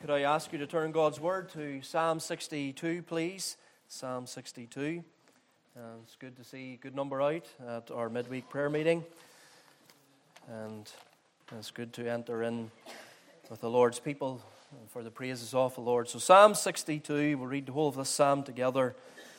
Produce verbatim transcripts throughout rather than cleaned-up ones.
Could I ask you to turn God's Word to Psalm sixty-two, please? Psalm sixty-two. Uh, it's good to see a good number out at our midweek prayer meeting. And it's good to enter in with the Lord's people for the praises of the Lord. So Psalm sixty-two, we'll read the whole of this psalm together,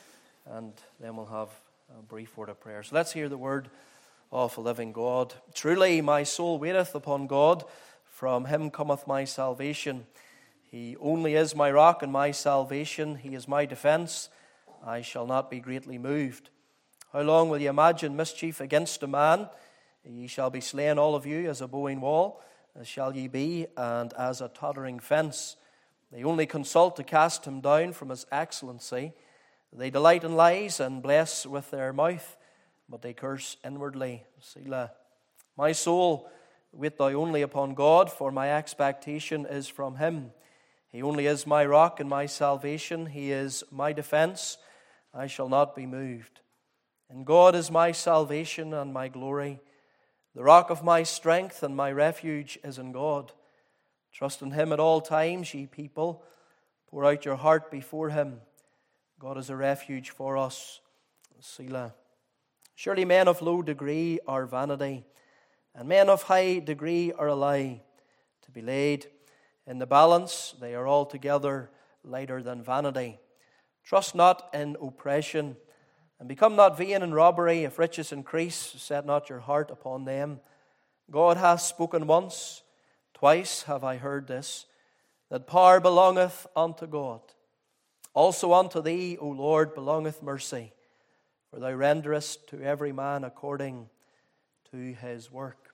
and then we'll have a brief word of prayer. So let's hear the word of the living God. Truly my soul waiteth upon God, from him cometh my salvation. He only is my rock and my salvation. He is my defense. I shall not be greatly moved. How long will ye imagine mischief against a man? Ye shall be slain, all of you, as a bowing wall, as shall ye be, and as a tottering fence. They only consult to cast him down from his excellency. They delight in lies and bless with their mouth, but they curse inwardly. Selah. My soul, wait thou only upon God, for my expectation is from him. He only is my rock and my salvation. He is my defense. I shall not be moved. And God is my salvation and my glory. The rock of my strength and my refuge is in God. Trust in him at all times, ye people. Pour out your heart before him. God is a refuge for us. Selah. Surely men of low degree are vanity, and men of high degree are a lie. To be laid in the balance, they are altogether lighter than vanity. Trust not in oppression, and become not vain in robbery. If riches increase, set not your heart upon them. God hath spoken once, twice have I heard this, that power belongeth unto God. Also unto thee, O Lord, belongeth mercy, for thou renderest to every man according to his work.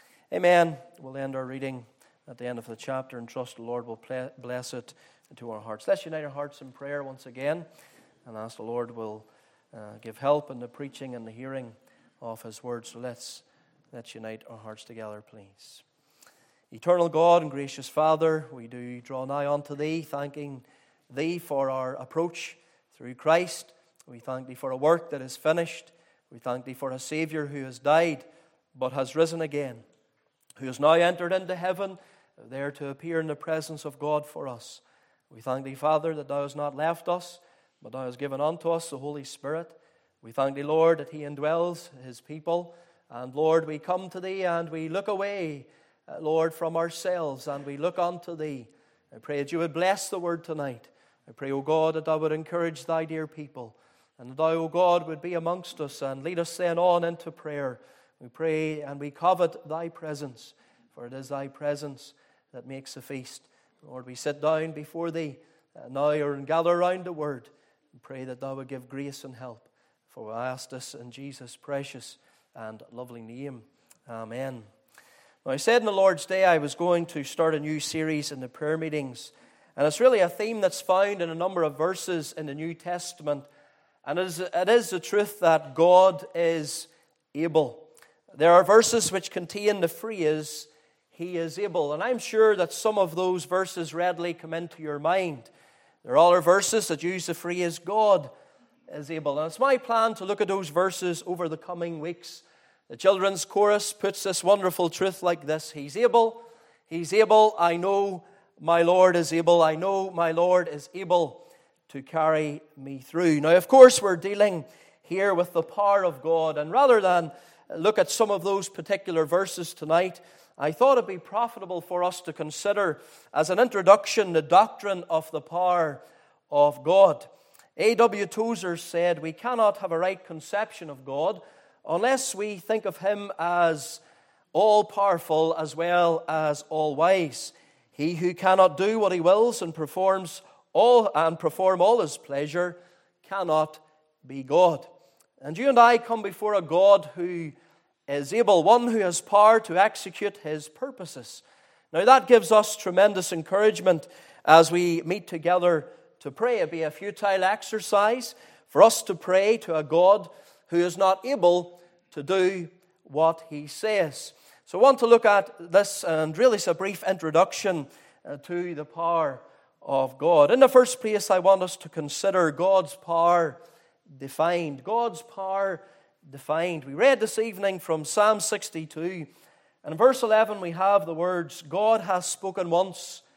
Amen. We'll end our reading at the end of the chapter, and trust the Lord will bless it into our hearts. Let's unite our hearts in prayer once again, and ask the Lord will uh, give help in the preaching and the hearing of his word. So let's, let's unite our hearts together, please. Eternal God and gracious Father, we do draw nigh unto thee, thanking thee for our approach through Christ. We thank thee for a work that is finished. We thank thee for a Savior who has died but has risen again, who has now entered into heaven, there to appear in the presence of God for us. We thank thee, Father, that thou hast not left us, but thou hast given unto us the Holy Spirit. We thank thee, Lord, that he indwells his people. And Lord, we come to thee and we look away, uh, Lord, from ourselves, and we look unto thee. I pray that you would bless the word tonight. I pray, O God, that thou would encourage thy dear people, and that thou, O God, would be amongst us and lead us then on into prayer. We pray and we covet thy presence, for it is thy presence that makes a feast. Lord, we sit down before thee uh, now and gather around the word, and pray that thou would give grace and help. For we ask this in Jesus' precious and lovely name. Amen. Now, I said in the Lord's Day I was going to start a new series in the prayer meetings, and it's really a theme that's found in a number of verses in the New Testament, and it is, it is the truth that God is able. There are verses which contain the phrase, he is able. And I'm sure that some of those verses readily come into your mind. There are other verses that use the phrase, God is able. And it's my plan to look at those verses over the coming weeks. The children's chorus puts this wonderful truth like this: he's able, he's able, I know my Lord is able, I know my Lord is able to carry me through. Now, of course, we're dealing here with the power of God, and rather than look at some of those particular verses tonight, I thought it'd be profitable for us to consider as an introduction the doctrine of the power of God. A W Tozer said, we cannot have a right conception of God unless we think of him as all-powerful as well as all-wise. He who cannot do what he wills and performs all and perform all his pleasure cannot be God. And you and I come before a God who is able, one who has power to execute his purposes. Now that gives us tremendous encouragement as we meet together to pray. It'd be a futile exercise for us to pray to a God who is not able to do what he says. So I want to look at this, and really it's a brief introduction uh, to the power of God. In the first place, I want us to consider God's power defined. God's power defined. We read this evening from Psalm sixty-two, and in verse eleven we have the words, God hath spoken once,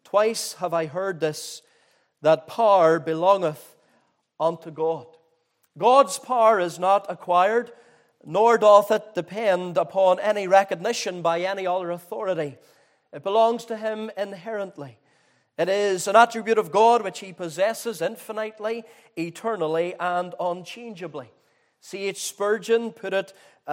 Twice have I heard this, that power belongeth unto God. God's power is not acquired, nor doth it depend upon any recognition by any other authority. It belongs to Him inherently. It is an attribute of God which He possesses infinitely, eternally, and unchangeably. C H Spurgeon put it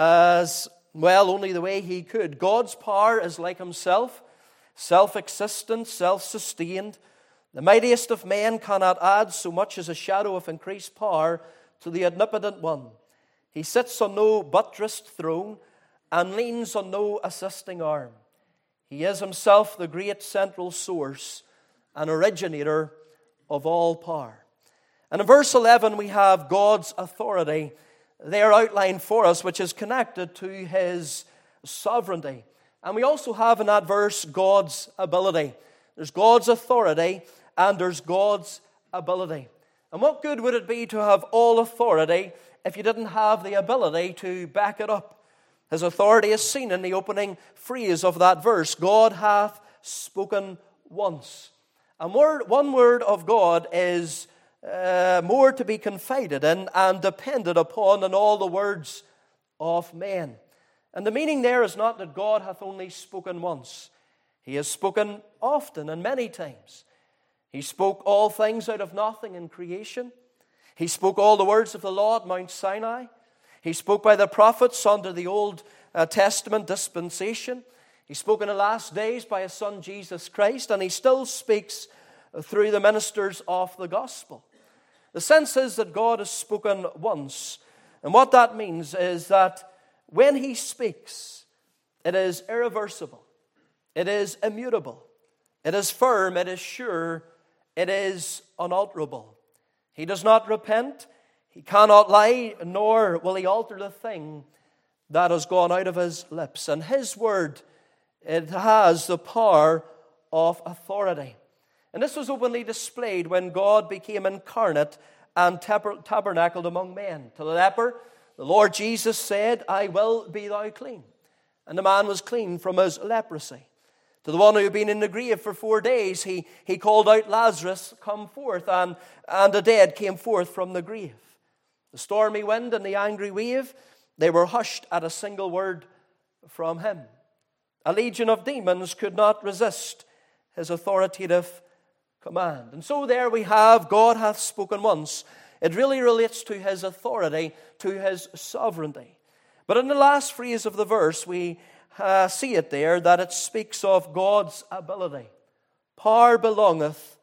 as, well, only the way he could. God's power is like Himself, self-existent, self-sustained. The mightiest of men cannot add so much as a shadow of increased power to the omnipotent one. He sits on no buttressed throne and leans on no assisting arm. He is Himself the great central source and originator of all power. And in verse eleven we have God's authority there outlined for us, which is connected to His sovereignty. And we also have in that verse God's ability. There's God's authority and there's God's ability. And what good would it be to have all authority if you didn't have the ability to back it up? His authority is seen in the opening phrase of that verse. God hath spoken once. And word, one word of God is uh, more to be confided in and depended upon than all the words of men. And the meaning there is not that God hath only spoken once. He has spoken often and many times. He spoke all things out of nothing in creation. He spoke all the words of the law at Mount Sinai. He spoke by the prophets under the Old uh, Testament dispensation. He spoke in the last days by His Son Jesus Christ, and He still speaks through the ministers of the gospel. The sense is that God has spoken once, and what that means is that when He speaks, it is irreversible, it is immutable, it is firm, it is sure, it is unalterable. He does not repent, He cannot lie, nor will He alter the thing that has gone out of His lips. And His word, it has the power of authority. And this was openly displayed when God became incarnate and tab- tabernacled among men. To the leper, the Lord Jesus said, I will be thou clean. And the man was clean from his leprosy. To the one who had been in the grave for four days, he, he called out, Lazarus, come forth, and, and the dead came forth from the grave. The stormy wind and the angry wave, they were hushed at a single word from Him. A legion of demons could not resist His authoritative command. And so there we have, God hath spoken once. It really relates to His authority, to His sovereignty. But in the last phrase of the verse, we Uh, see it there, that it speaks of God's ability. Power belongeth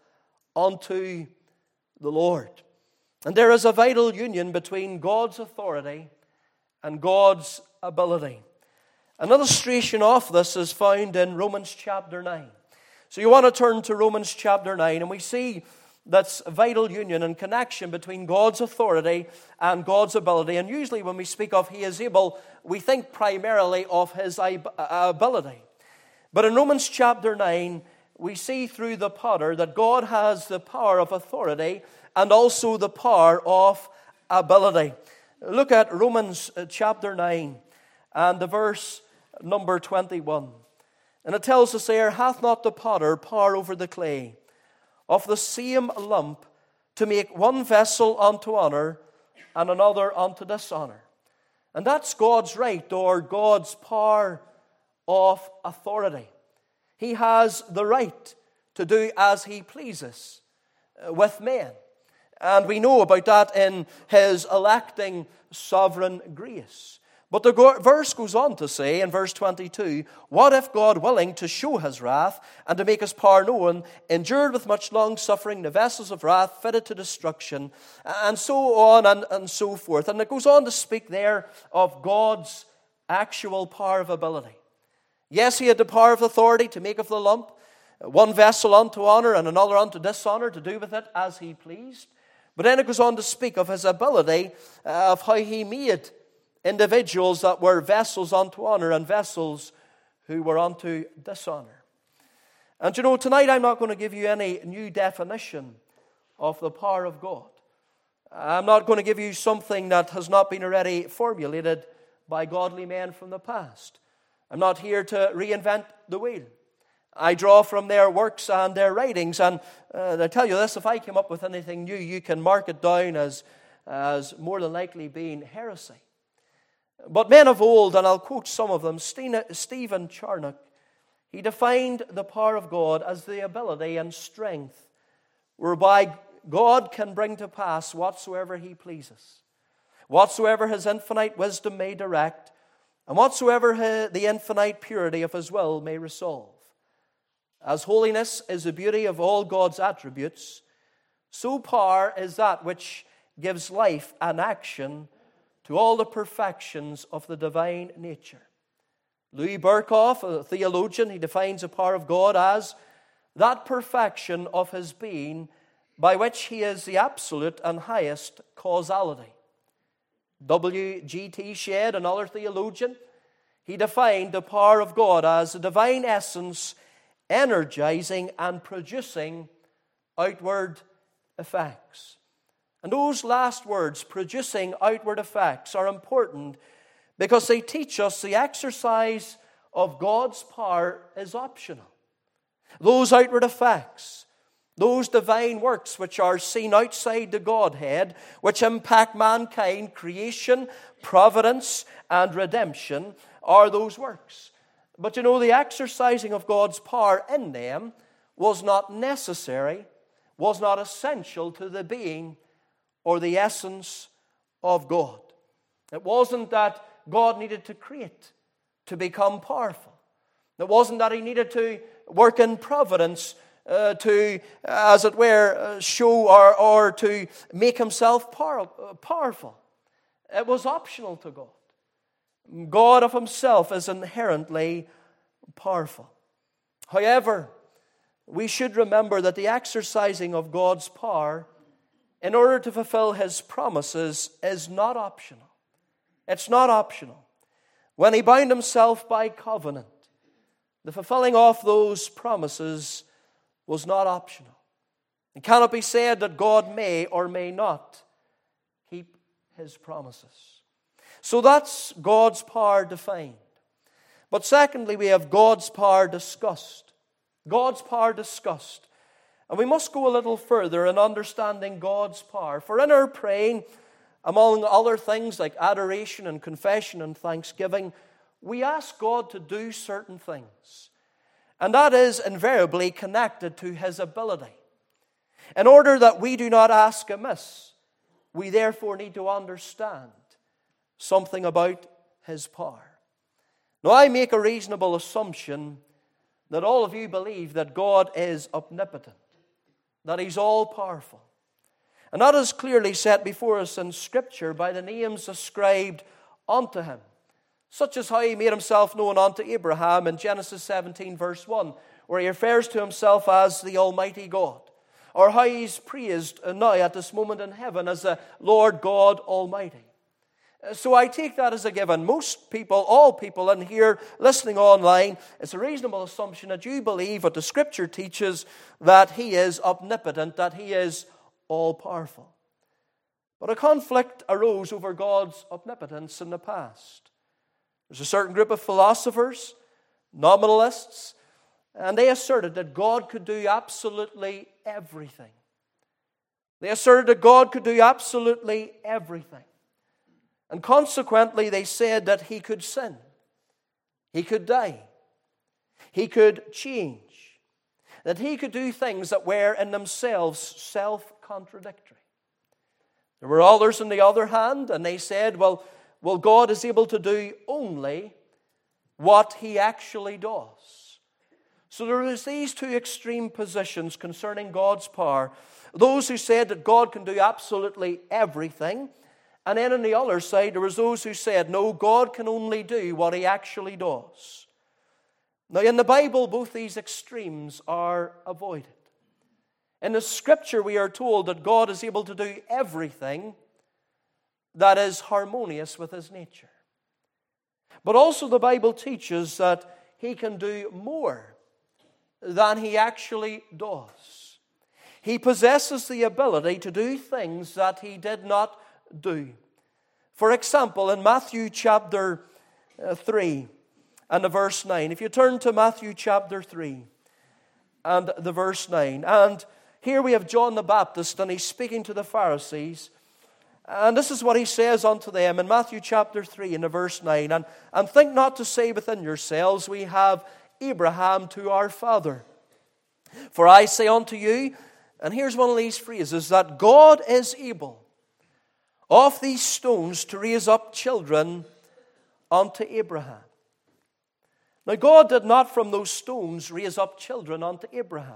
unto the Lord. And there is a vital union between God's authority and God's ability. An illustration of this is found in Romans chapter nine. So you want to turn to Romans chapter nine, and we see that's a vital union and connection between God's authority and God's ability. And usually when we speak of He is able, we think primarily of His ability. But in Romans chapter nine, we see through the potter that God has the power of authority and also the power of ability. Look at Romans chapter nine and the verse number twenty-one. And it tells us there, hath not the potter power over the clay, of the same lump, to make one vessel unto honor and another unto dishonor? And that's God's right, or God's power of authority. He has the right to do as He pleases with men. And we know about that in His electing sovereign grace. But the verse goes on to say in verse twenty-two, what if God, willing to show His wrath and to make His power known, endured with much long suffering the vessels of wrath fitted to destruction, and so on and, and so forth. And it goes on to speak there of God's actual power of ability. Yes, He had the power of authority to make of the lump one vessel unto honor and another unto dishonor, to do with it as He pleased. But then it goes on to speak of His ability, uh, of how He made individuals that were vessels unto honor and vessels who were unto dishonor. And you know, tonight I'm not going to give you any new definition of the power of God. I'm not going to give you something that has not been already formulated by godly men from the past. I'm not here to reinvent the wheel. I draw from their works and their writings. And uh, I tell you this, if I came up with anything new, you can mark it down as, as more than likely being heresy. But men of old, and I'll quote some of them, Stephen Charnock, he defined the power of God as the ability and strength whereby God can bring to pass whatsoever He pleases, whatsoever His infinite wisdom may direct, and whatsoever his, the infinite purity of His will may resolve. As holiness is the beauty of all God's attributes, so power is that which gives life and action to all the perfections of the divine nature. Louis Berkhoff, a theologian, he defines the power of God as that perfection of His being by which He is the absolute and highest causality. W G T Shedd, another theologian, he defined the power of God as the divine essence energizing and producing outward effects. And those last words, producing outward effects, are important because they teach us the exercise of God's power is optional. Those outward effects, those divine works which are seen outside the Godhead, which impact mankind, creation, providence, and redemption, are those works. But you know, the exercising of God's power in them was not necessary, was not essential to the being or the essence of God. It wasn't that God needed to create to become powerful. It wasn't that He needed to work in providence uh, to, as it were, uh, show or, or to make Himself power, uh, powerful. It was optional to God. God of Himself is inherently powerful. However, we should remember that the exercising of God's power in order to fulfill His promises is not optional. It's not optional. When He bound Himself by covenant, the fulfilling of those promises was not optional. It cannot be said that God may or may not keep His promises. So that's God's power defined. But secondly, we have God's power discussed. God's power discussed. And we must go a little further in understanding God's power. For in our praying, among other things like adoration and confession and thanksgiving, we ask God to do certain things. And that is invariably connected to His ability. In order that we do not ask amiss, we therefore need to understand something about His power. Now, I make a reasonable assumption that all of you believe that God is omnipotent, that He's all-powerful. And that is clearly set before us in Scripture by the names ascribed unto Him, such as how He made Himself known unto Abraham in Genesis seventeen, verse one, where He refers to Himself as the Almighty God, or how He's praised now at this moment in heaven as the Lord God Almighty. So I take that as a given. Most people, all people in here listening online, it's a reasonable assumption that you believe what the Scripture teaches, that He is omnipotent, that He is all-powerful. But a conflict arose over God's omnipotence in the past. There's a certain group of philosophers, nominalists, and they asserted that God could do absolutely everything. They asserted that God could do absolutely everything. And consequently, they said that He could sin, He could die, He could change, that He could do things that were in themselves self-contradictory. There were others on the other hand, and they said, well, well, God is able to do only what He actually does. So there was these two extreme positions concerning God's power. Those who said that God can do absolutely everything, and then on the other side, there was those who said, no, God can only do what He actually does. Now, in the Bible, both these extremes are avoided. In the Scripture, we are told that God is able to do everything that is harmonious with His nature. But also the Bible teaches that He can do more than He actually does. He possesses the ability to do things that He did not do. For example, in Matthew chapter three and the verse nine, if you turn to Matthew chapter three, and the verse nine. And here we have John the Baptist, and he's speaking to the Pharisees. And this is what he says unto them in Matthew chapter three in the verse nine. And, and think not to say within yourselves, we have Abraham to our father. For I say unto you, and here's one of these phrases, that God is able of these stones to raise up children unto Abraham. Now God did not from those stones raise up children unto Abraham.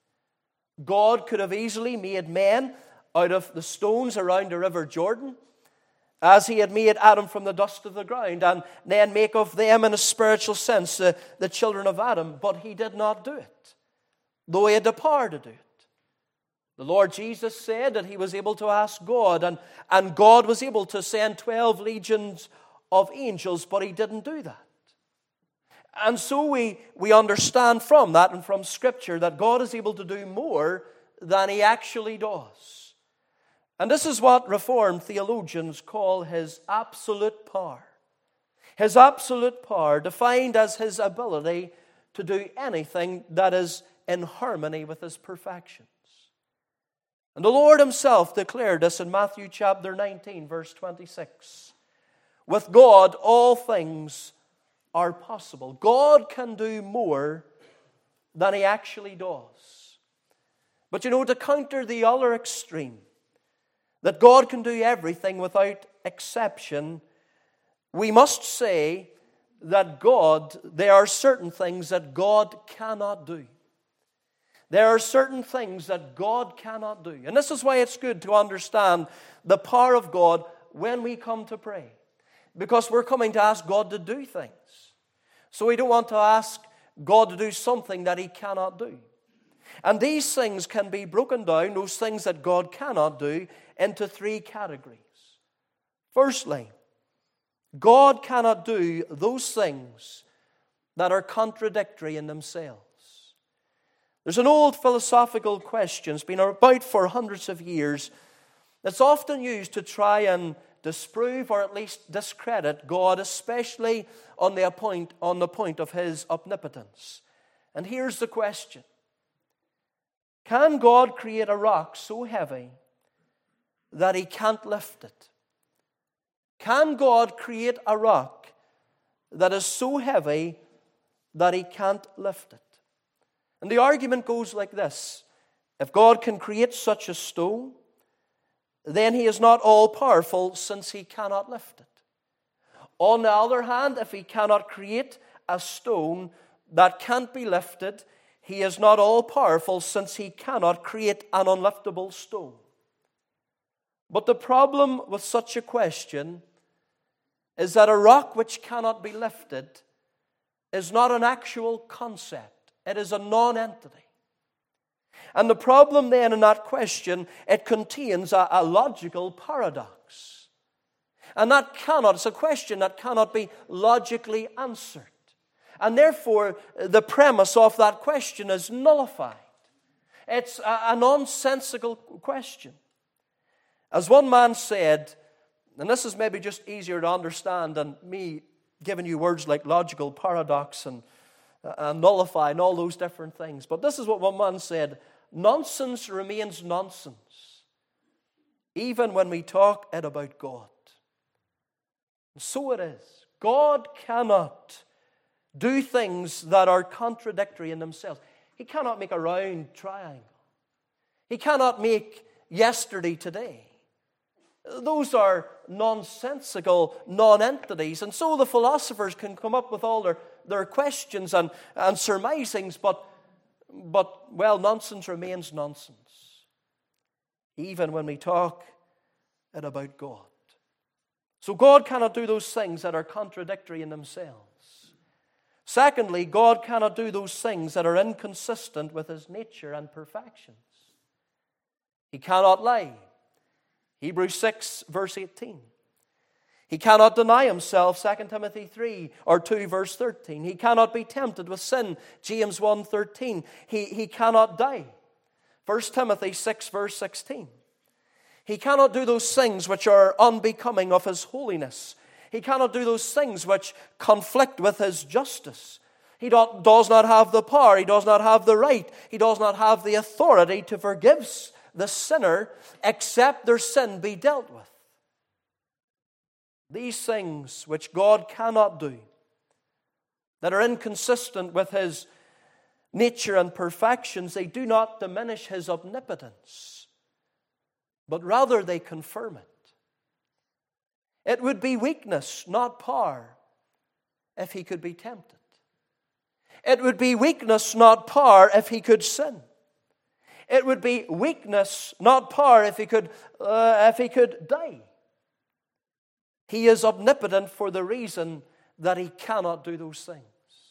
God could have easily made men out of the stones around the river Jordan, as he had made Adam from the dust of the ground, and then make of them, in a spiritual sense, the, the children of Adam. But he did not do it, though he had the power to do it. The Lord Jesus said that he was able to ask God, and, and God was able to send twelve legions of angels, but he didn't do that. And so we, we understand from that and from Scripture that God is able to do more than he actually does. And this is what Reformed theologians call his absolute power. His absolute power, defined as his ability to do anything that is in harmony with his perfections. And the Lord himself declared this in Matthew chapter nineteen, verse twenty-six. With God, all things are possible. God can do more than he actually does. But you know, to counter the other extreme, that God can do everything without exception, we must say that God, there are certain things that God cannot do. There are certain things that God cannot do. And this is why it's good to understand the power of God when we come to pray. Because we're coming to ask God to do things. So we don't want to ask God to do something that he cannot do. And these things can be broken down, those things that God cannot do, into three categories. Firstly, God cannot do those things that are contradictory in themselves. There's an old philosophical question, it's been about for hundreds of years, that's often used to try and disprove or at least discredit God, especially on the point, on the point of his omnipotence. And here's the question. Can God create a rock so heavy that he can't lift it? Can God create a rock that is so heavy that he can't lift it? And the argument goes like this. If God can create such a stone, then he is not all-powerful, since he cannot lift it. On the other hand, if he cannot create a stone that can't be lifted, he is not all-powerful, since he cannot create an unliftable stone. But the problem with such a question is that a rock which cannot be lifted is not an actual concept. It is a non-entity. And the problem then in that question, it contains a, a logical paradox. And that cannot, it's a question that cannot be logically answered. And therefore, the premise of that question is nullified. It's a, a nonsensical question. As one man said, and this is maybe just easier to understand than me giving you words like logical paradox and, and nullify and all those different things. But this is what one man said. Nonsense remains nonsense, even when we talk it about God. And so it is. God cannot do things that are contradictory in themselves. He cannot make a round triangle. He cannot make yesterday today. Those are nonsensical non-entities. And so the philosophers can come up with all their, their questions and, and surmisings, but, but, well, nonsense remains nonsense, even when we talk it about God. So God cannot do those things that are contradictory in themselves. Secondly, God cannot do those things that are inconsistent with his nature and perfections. He cannot lie. Hebrews six, verse eighteen. He cannot deny himself, Second Timothy three or two, verse thirteen. He cannot be tempted with sin, James one, thirteen. He, he cannot die, First Timothy six, verse sixteen. He cannot do those things which are unbecoming of his holiness. He cannot do those things which conflict with his justice. He do- does not have the power, he does not have the right, he does not have the authority to forgive the sinner except their sin be dealt with. These things which God cannot do, that are inconsistent with his nature and perfections, they do not diminish his omnipotence, but rather they confirm it. It would be weakness, not power, if he could be tempted. It would be weakness, not power, if he could sin. It would be weakness, not power, if he could, uh, if he could die. He is omnipotent for the reason that he cannot do those things.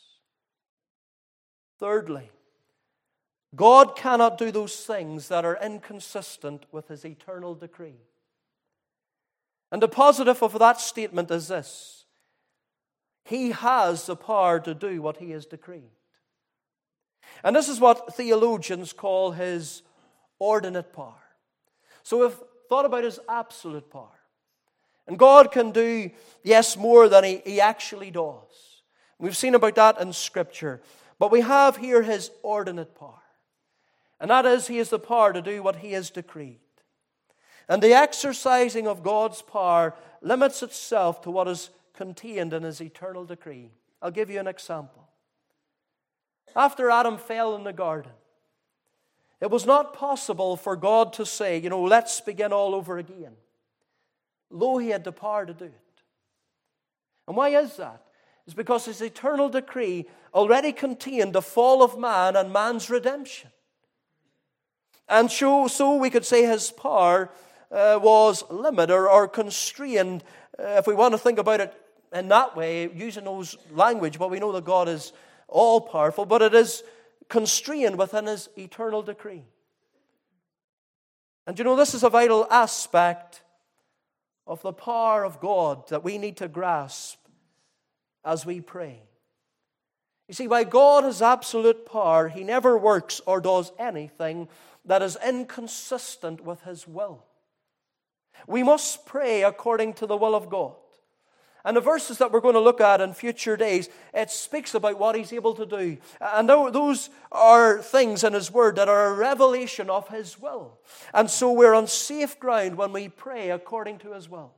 Thirdly, God cannot do those things that are inconsistent with his eternal decree. And the positive of that statement is this: he has the power to do what he has decreed. And this is what theologians call his ordinate power. So we've thought about his absolute power. And God can do, yes, more than he, he actually does. We've seen about that in Scripture. But we have here his ordinate power. And that is, he has the power to do what he has decreed. And the exercising of God's power limits itself to what is contained in his eternal decree. I'll give you an example. After Adam fell in the garden, it was not possible for God to say, you know, let's begin all over again. Lo, he had the power to do it. And why is that? It's because his eternal decree already contained the fall of man and man's redemption. And so, so we could say his power uh, was limited or, or constrained, uh, if we want to think about it in that way, using those language, but we know that God is all-powerful, but it is constrained within his eternal decree. And you know, this is a vital aspect of the power of God that we need to grasp as we pray. You see, while God has absolute power, he never works or does anything that is inconsistent with his will. We must pray according to the will of God. And the verses that we're going to look at in future days, it speaks about what he's able to do. And those are things in his word that are a revelation of his will. And so we're on safe ground when we pray according to his will.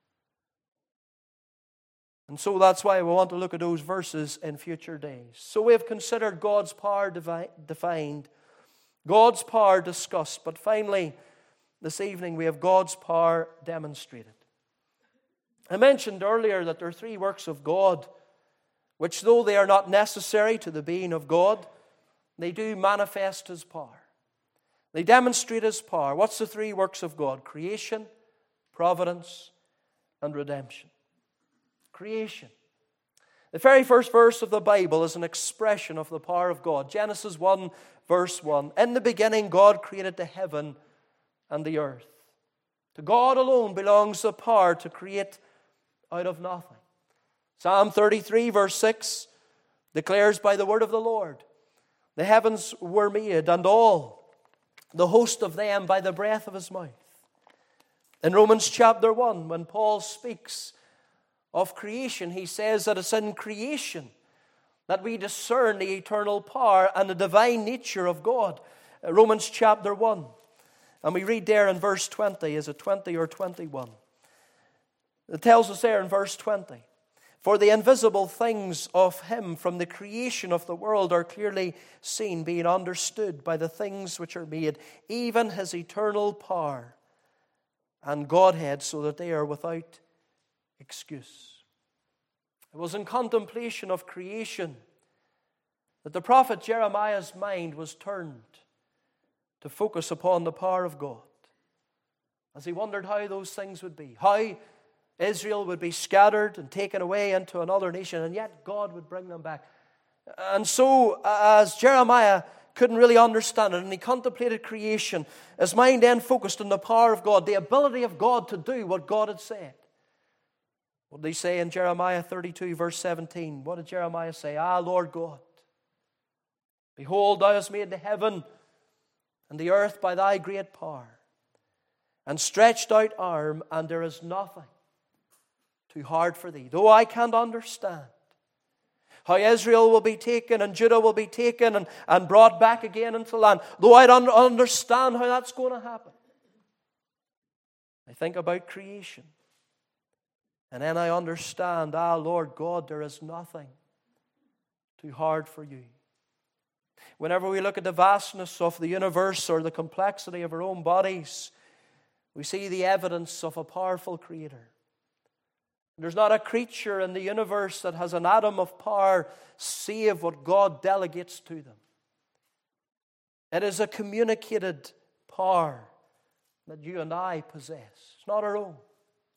And so that's why we want to look at those verses in future days. So we have considered God's power defined, God's power discussed, but finally, this evening we have God's power demonstrated. I mentioned earlier that there are three works of God, which though they are not necessary to the being of God, they do manifest his power. They demonstrate his power. What's the three works of God? Creation, providence, and redemption. Creation. The very first verse of the Bible is an expression of the power of God. Genesis one, verse one. In the beginning, God created the heaven and the earth. To God alone belongs the power to create out of nothing. Psalm thirty-three, verse six, declares by the word of the Lord, the heavens were made, and all the host of them by the breath of his mouth. In Romans chapter one, when Paul speaks of creation, he says that it's in creation that we discern the eternal power and the divine nature of God. Romans chapter one. And we read there in verse twenty, is it twenty or twenty-one? It tells us there in verse twenty, for the invisible things of him from the creation of the world are clearly seen, being understood by the things which are made, even his eternal power and Godhead, so that they are without excuse. It was in contemplation of creation that the prophet Jeremiah's mind was turned to focus upon the power of God, as he wondered how those things would be, how Israel would be scattered and taken away into another nation, and yet God would bring them back. And so, as Jeremiah couldn't really understand it, and he contemplated creation, his mind then focused on the power of God, the ability of God to do what God had said. What did he say in Jeremiah thirty-two, verse seventeen? What did Jeremiah say? Ah, Lord God, behold, thou hast made the heaven and the earth by thy great power, and stretched out arm, and there is nothing too hard for thee. Though I can't understand, How Israel will be taken and Judah will be taken and, and brought back again into the land. Though I don't understand how that's going to happen. I think about creation. And then I understand, ah, Lord God, there is nothing too hard for you. Whenever we look at the vastness of the universe or the complexity of our own bodies, we see the evidence of a powerful Creator. There's not a creature in the universe that has an atom of power save what God delegates to them. It is a communicated power that you and I possess. It's not our own.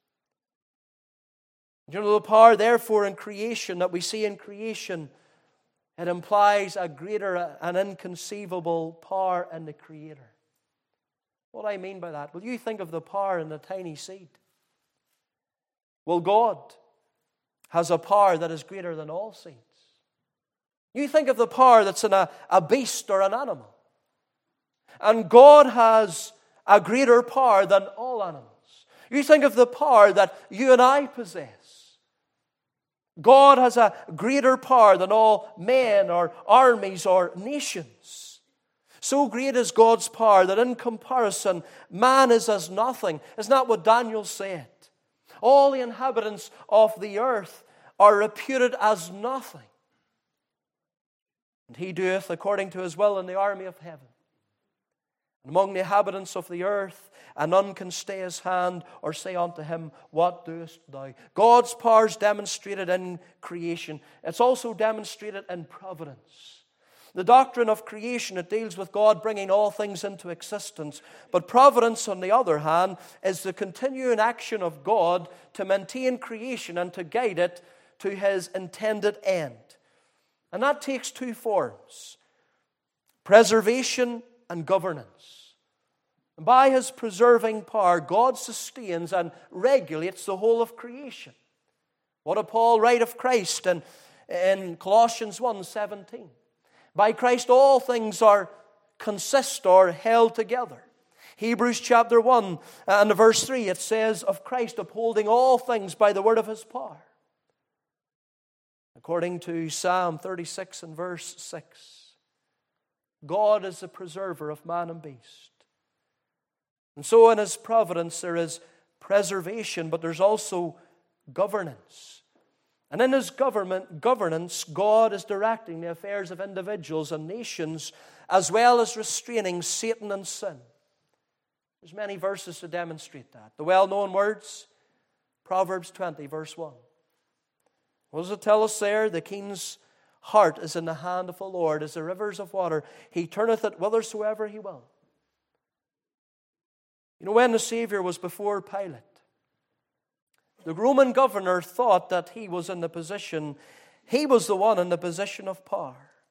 You know, the power, therefore, in creation that we see in creation, it implies a greater and inconceivable power in the Creator. What do I mean by that? Well, you think of the power in the tiny seed. Well, God has a power that is greater than all seeds. You think of the power that's in a, a beast or an animal. And God has a greater power than all animals. You think of the power that you and I possess. God has a greater power than all men or armies or nations. So great is God's power that in comparison, man is as nothing. Isn't that what Daniel said? All the inhabitants of the earth are reputed as nothing. And he doeth according to his will in the army of heaven. And among the inhabitants of the earth, and none can stay his hand or say unto him, what doest thou? God's power is demonstrated in creation. It's also demonstrated in providence. The doctrine of creation, it deals with God bringing all things into existence. But providence, on the other hand, is the continuing action of God to maintain creation and to guide it to his intended end. And that takes two forms: preservation and governance. And by his preserving power, God sustains and regulates the whole of creation. What did Paul write of Christ in, in Colossians one seventeen? By Christ all things are consist or held together. Hebrews chapter one and verse three, it says of Christ upholding all things by the word of his power. According to Psalm thirty-six and verse six, God is the preserver of man and beast. And so in his providence there is preservation, but there's also governance. And in his government, governance, God is directing the affairs of individuals and nations, as well as restraining Satan and sin. There's many verses to demonstrate that. The well-known words, Proverbs twenty, verse one. What does it tell us there? The king's heart is in the hand of the Lord, as the rivers of water. He turneth it whithersoever he will. You know, when the Savior was before Pilate, the Roman governor thought that he was in the position, he was the one in the position of power.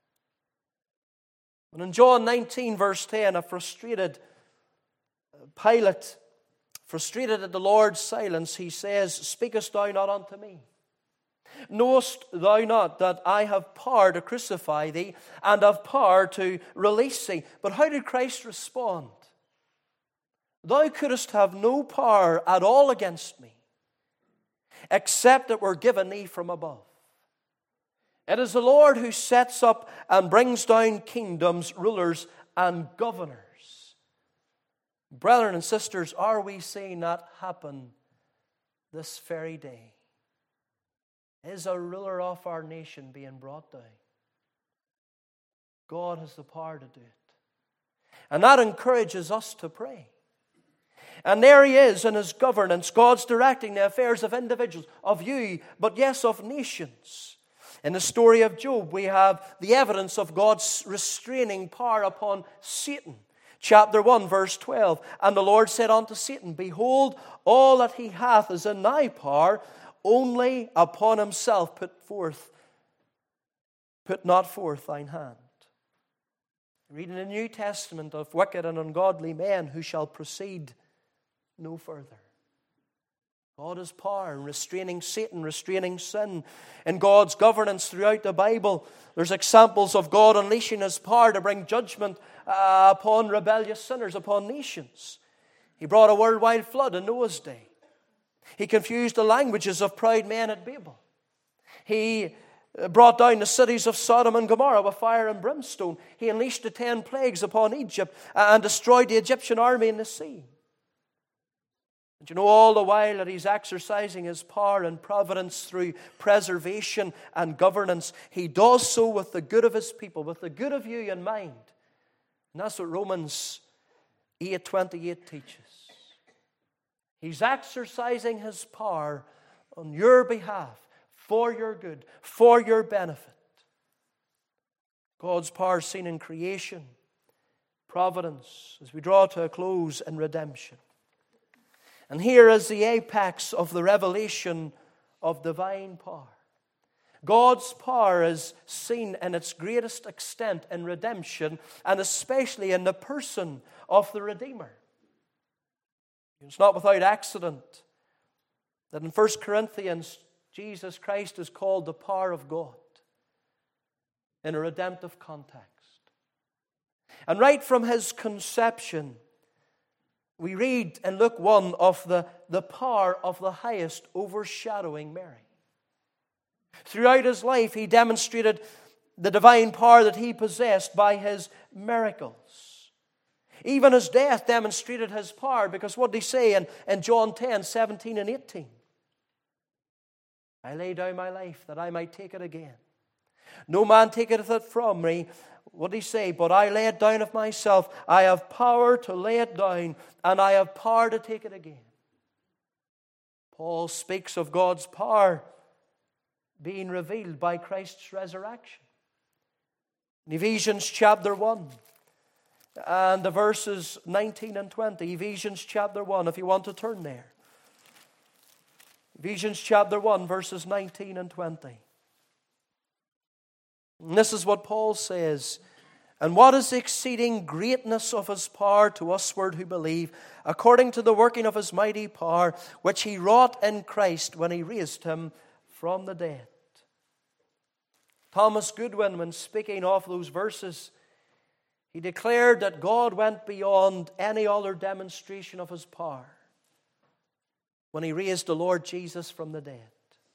And in John nineteen, verse ten, a frustrated Pilate, frustrated at the Lord's silence, he says, speakest thou not unto me? Knowest thou not that I have power to crucify thee and have power to release thee? But how did Christ respond? Thou couldst have no power at all against me, except it were given thee from above. It is the Lord who sets up and brings down kingdoms, rulers, and governors. Brethren and sisters, are we seeing that happen this very day? Is a ruler of our nation being brought down? God has the power to do it. And that encourages us to pray. And there he is in his governance. God's directing the affairs of individuals, of you, but yes, of nations. In the story of Job, we have the evidence of God's restraining power upon Satan. Chapter one, verse twelve. And the Lord said unto Satan, behold, all that he hath is in thy power, only upon himself put forth, put not forth thine hand. Reading the New Testament of wicked and ungodly men who shall proceed no further. God has power in restraining Satan, restraining sin. In God's governance throughout the Bible, there's examples of God unleashing his power to bring judgment uh, upon rebellious sinners, upon nations. He brought a worldwide flood in Noah's day. He confused the languages of proud men at Babel. He brought down the cities of Sodom and Gomorrah with fire and brimstone. He unleashed the ten plagues upon Egypt and destroyed the Egyptian army in the sea. And you know, all the while that He's exercising His power and providence through preservation and governance, He does so with the good of His people, with the good of you in mind. And that's what Romans eight twenty-eight teaches. He's exercising His power on your behalf, for your good, for your benefit. God's power seen in creation, providence, as we draw to a close, in redemption. And here is the apex of the revelation of divine power. God's power is seen in its greatest extent in redemption, and especially in the person of the Redeemer. It's not without accident that in First Corinthians, Jesus Christ is called the power of God in a redemptive context. And right from His conception, we read in Luke one of the, the power of the highest overshadowing Mary. Throughout His life, He demonstrated the divine power that He possessed by His miracles. Even His death demonstrated His power, because what did He say in, in John ten, seventeen and eighteen? I lay down my life that I might take it again. No man taketh it from me. What did He say? But I lay it down of myself. I have power to lay it down, and I have power to take it again. Paul speaks of God's power being revealed by Christ's resurrection. In Ephesians chapter one, and the verses nineteen and twenty. Ephesians chapter one, if you want to turn there. Ephesians chapter one, verses nineteen and twenty. And this is what Paul says. And what is the exceeding greatness of His power to usward who believe, according to the working of His mighty power, which He wrought in Christ when He raised Him from the dead. Thomas Goodwin, when speaking of those verses, he declared that God went beyond any other demonstration of His power when He raised the Lord Jesus from the dead.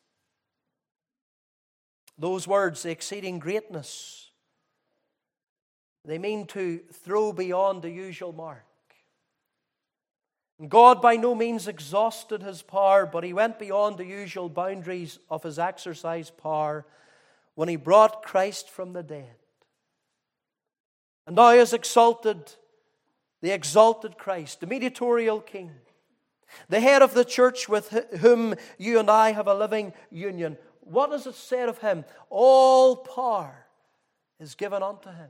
Those words, the exceeding greatness, they mean to throw beyond the usual mark. And God by no means exhausted His power, but He went beyond the usual boundaries of His exercised power when He brought Christ from the dead. And now has exalted the exalted Christ, the mediatorial King, the head of the church with whom you and I have a living union. What is it said of Him? All power is given unto Him.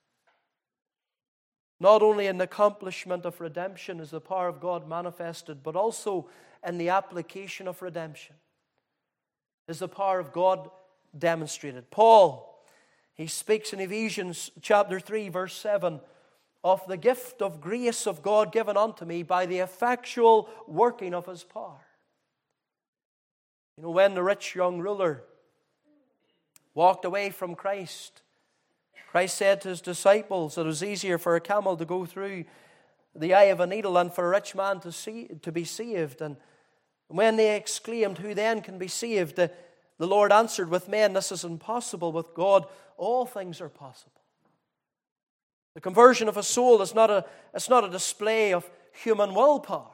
Not only in the accomplishment of redemption is the power of God manifested, but also in the application of redemption is the power of God demonstrated. Paul, he speaks in Ephesians chapter three, verse seven, of the gift of grace of God given unto me by the effectual working of His power. You know, when the rich young ruler walked away from Christ, Christ said to His disciples that it was easier for a camel to go through the eye of a needle than for a rich man to see, to be saved. And when they exclaimed, who then can be saved? The, the Lord answered, with men this is impossible, with God all things are possible. The conversion of a soul is not a, it's not a display of human willpower,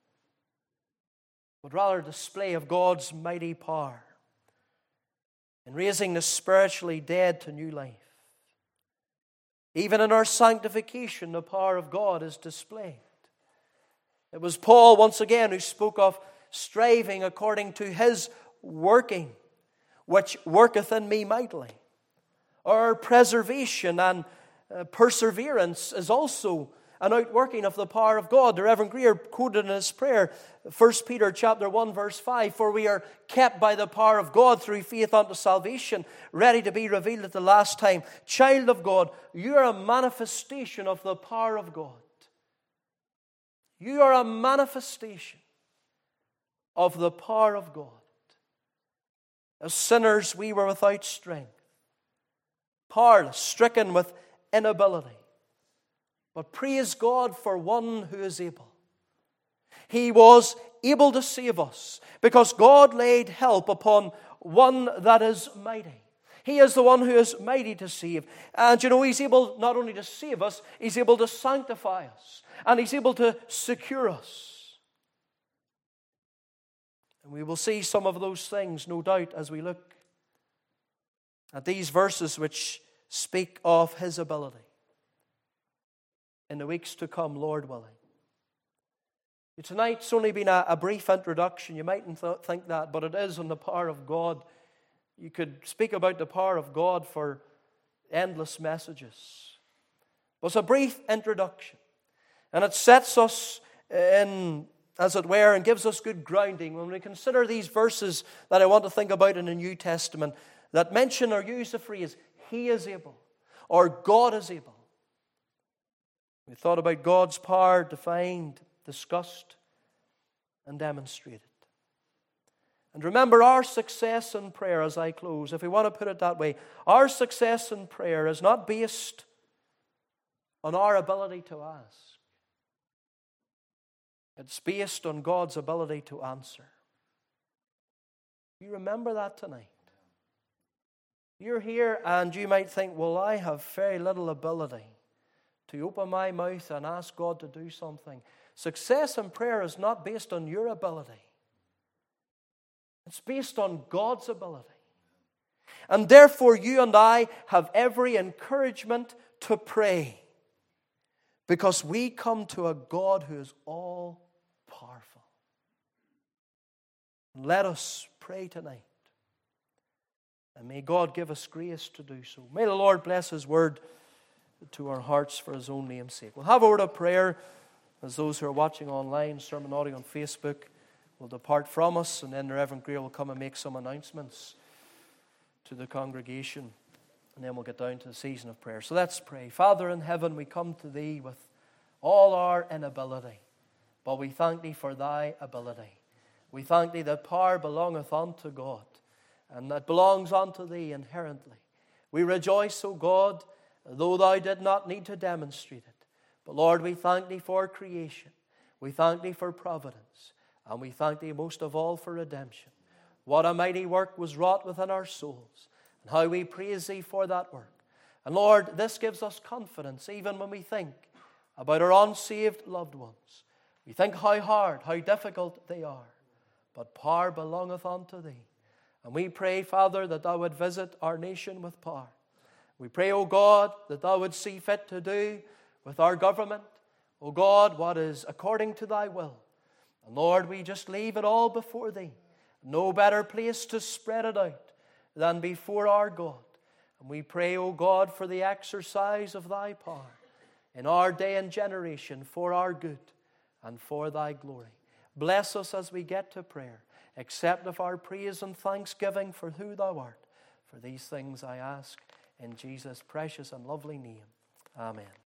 but rather a display of God's mighty power in raising the spiritually dead to new life. Even in our sanctification, the power of God is displayed. It was Paul, once again, who spoke of striving according to His working, which worketh in me mightily. Our preservation and uh, perseverance is also an outworking of the power of God. The Reverend Greer quoted in his prayer, First Peter chapter one, verse five, for we are kept by the power of God through faith unto salvation, ready to be revealed at the last time. Child of God, you are a manifestation of the power of God. You are a manifestation of the power of God. As sinners, we were without strength, powerless, stricken with inability. But praise God for one who is able. He was able to save us because God laid help upon one that is mighty. He is the one who is mighty to save. And you know, He's able not only to save us, He's able to sanctify us. And He's able to secure us. And we will see some of those things, no doubt, as we look at these verses which speak of His ability in the weeks to come, Lord willing. Tonight's only been a, a brief introduction. You mightn't th- think that, but it is on the power of God. You could speak about the power of God for endless messages. But it's a brief introduction. And it sets us in, as it were, and gives us good grounding when we consider these verses that I want to think about in the New Testament that mention or use the phrase, He is able, or God is able. We thought about God's power defined, discussed, and demonstrated. And remember, our success in prayer, as I close, if we want to put it that way, our success in prayer is not based on our ability to ask. It's based on God's ability to answer. You remember that tonight? You're here and you might think, well, I have very little ability to open my mouth and ask God to do something. Success in prayer is not based on your ability. It's based on God's ability. And therefore, you and I have every encouragement to pray, because we come to a God who is all powerful. Let us pray tonight. And may God give us grace to do so. May the Lord bless His word to our hearts for His own name's sake. We'll have a word of prayer as those who are watching online, sermon audio on Facebook, will depart from us, and then the Reverend Gray will come and make some announcements to the congregation, and then we'll get down to the season of prayer. So let's pray. Father in heaven, we come to Thee with all our inability, but we thank Thee for Thy ability. We thank Thee that power belongeth unto God, and that belongs unto Thee inherently. We rejoice, O God, though Thou did not need to demonstrate it. But Lord, we thank Thee for creation. We thank Thee for providence. And we thank Thee most of all for redemption. What a mighty work was wrought within our souls, and how we praise Thee for that work. And Lord, this gives us confidence even when we think about our unsaved loved ones. We think how hard, how difficult they are. But power belongeth unto Thee. And we pray, Father, that Thou would visit our nation with power. We pray, O God, that Thou would see fit to do with our government, O God, what is according to Thy will. And Lord, we just leave it all before Thee. No better place to spread it out than before our God. And we pray, O God, for the exercise of Thy power in our day and generation for our good and for Thy glory. Bless us as we get to prayer. Accept of our praise and thanksgiving for who Thou art. For these things I ask in Jesus' precious and lovely name. Amen.